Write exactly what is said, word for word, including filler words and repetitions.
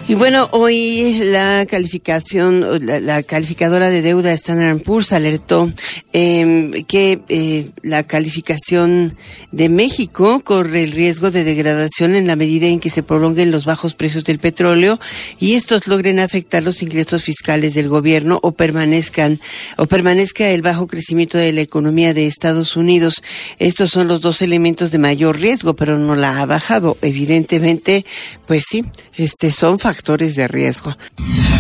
Y bueno, hoy la calificación, la, la calificadora de deuda Standard and Poor's alertó eh, que eh, la calificación de México corre el riesgo de degradación en la medida en que se prolonguen los bajos precios del petróleo y estos logren afectar los ingresos fiscales del gobierno o permanezcan o permanezca el bajo crecimiento de la economía de Estados Unidos. Estos son los dos elementos de mayor riesgo, pero no la ha bajado. Evidentemente, pues sí, este son factores de riesgo.